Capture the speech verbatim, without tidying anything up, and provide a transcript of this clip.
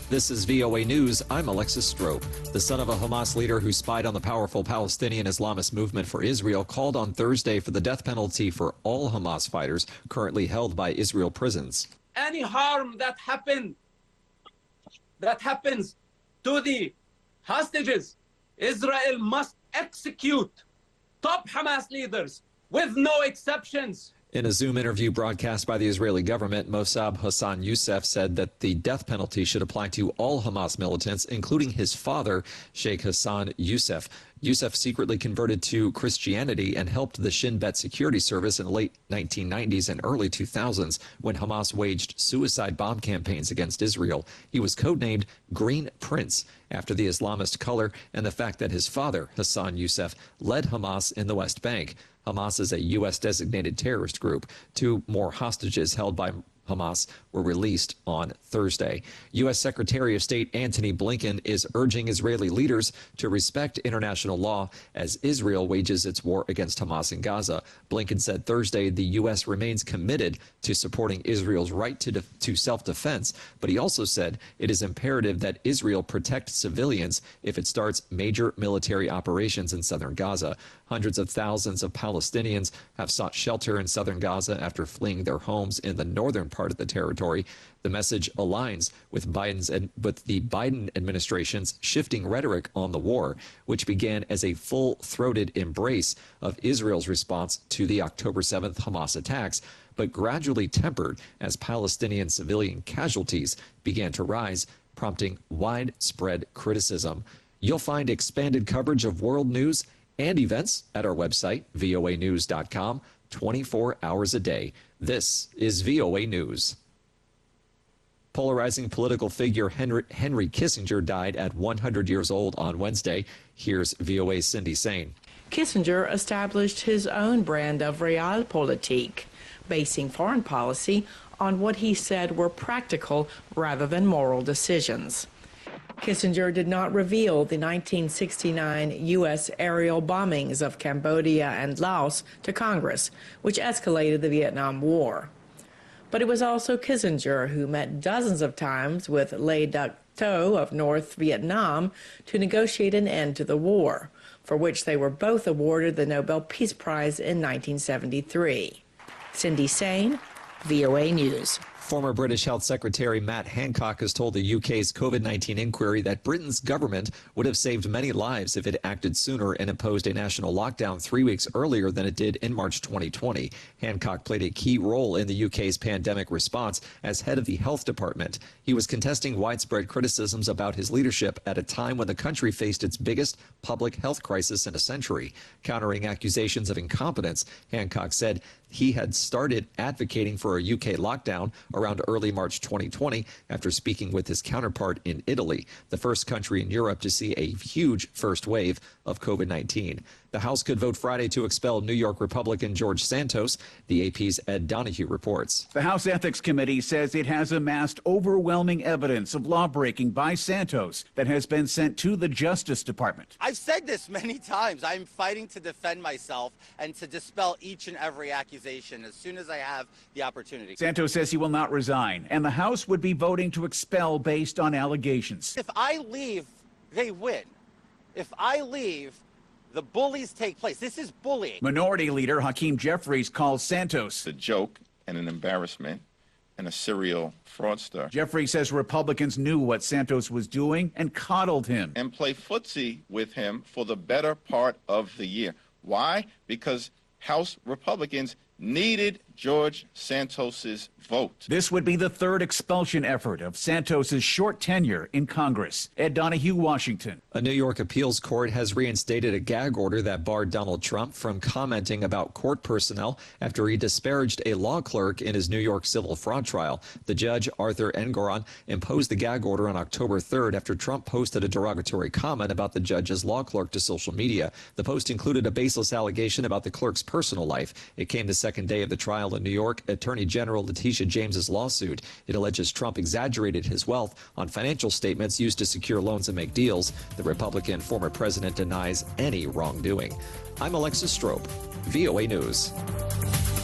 This is V O A News. I'm Alexis Strope. The son of a Hamas leader who spied on the powerful Palestinian Islamist movement for Israel called on Thursday for the death penalty for all Hamas fighters currently held by Israel prisons. Any harm that happened, that happens to the hostages, Israel must execute top Hamas leaders with no exceptions. In a Zoom interview broadcast by the Israeli government, Mossab Hassan Youssef said that the death penalty should apply to all Hamas militants, including his father, Sheikh Hassan Youssef. Youssef secretly converted to Christianity and helped the Shin Bet security service in the late nineteen nineties and early two thousands when Hamas waged suicide bomb campaigns against Israel. He was codenamed Green Prince after the Islamist color and the fact that his father, Hassan Youssef, led Hamas in the West Bank. Hamas is a U S designated terrorist group. Two more hostages held by Hamas were released on Thursday. U S Secretary of State Antony Blinken is urging Israeli leaders to respect international law as Israel wages its war against Hamas in Gaza. Blinken said Thursday the U S remains committed to supporting Israel's right to, de- to self-defense, but he also said it is imperative that Israel protect civilians if it starts major military operations in southern Gaza. Hundreds of thousands of Palestinians have sought shelter in southern Gaza after fleeing their homes in the northern part of the territory. The message aligns with Biden's with the Biden administration's shifting rhetoric on the war, which began as a full-throated embrace of Israel's response to the October seventh Hamas attacks, but gradually tempered as Palestinian civilian casualties began to rise, prompting widespread criticism. You'll find expanded coverage of world news and events at our website, V O A news dot com, twenty-four hours a day. This is V O A News. Polarizing political figure Henry, Henry Kissinger died at one hundred years old on Wednesday. Here's V O A's Cindy Sain. Kissinger established his own brand of realpolitik, basing foreign policy on what he said were practical rather than moral decisions. Kissinger did not reveal the nineteen sixty-nine U S aerial bombings of Cambodia and Laos to Congress, which escalated the Vietnam War. But it was also Kissinger who met dozens of times with Le Duc Tho of North Vietnam to negotiate an end to the war, for which they were both awarded the Nobel Peace Prize in nineteen seventy-three. Cindy Sain, V O A News. Former British Health Secretary Matt Hancock has told the U K's COVID nineteen inquiry that Britain's government would have saved many lives if it acted sooner and imposed a national lockdown three weeks earlier than it did in March twenty twenty. Hancock played a key role in the U K's pandemic response as head of the health department. He was contesting widespread criticisms about his leadership at a time when the country faced its biggest public health crisis in a century. Countering accusations of incompetence, Hancock said he had started advocating for a U K lockdown around early March twenty twenty after speaking with his counterpart in Italy, the first country in Europe to see a huge first wave of COVID nineteen. The House could vote Friday to expel New York Republican George Santos, the A P's Ed Donahue reports. The House Ethics Committee says it has amassed overwhelming evidence of lawbreaking by Santos that has been sent to the Justice Department. I've said this many times. I'm fighting to defend myself and to dispel each and every accusation as soon as I have the opportunity. Santos says he will not resign, and the House would be voting to expel based on allegations. If I leave, they win. If I leave, the bullies take place. This is bullying. Minority Leader Hakeem Jeffries calls Santos a joke and an embarrassment and a serial fraudster. Jeffries says Republicans knew what Santos was doing and coddled him. And play footsie with him for the better part of the year. Why? Because House Republicans needed George Santos's vote. This would be the third expulsion effort of Santos's short tenure in Congress. Ed Donahue, Washington. A New York appeals court has reinstated a gag order that barred Donald Trump from commenting about court personnel after he disparaged a law clerk in his New York civil fraud trial. The judge, Arthur Engoron, imposed the gag order on October third after Trump posted a derogatory comment about the judge's law clerk to social media. The post included a baseless allegation about the clerk's personal life. It came the second day of the trial in New York. Attorney General Letitia James's lawsuit. It alleges Trump exaggerated his wealth on financial statements used to secure loans and make deals. The Republican former president denies any wrongdoing. I'm Alexis Strope, V O A News.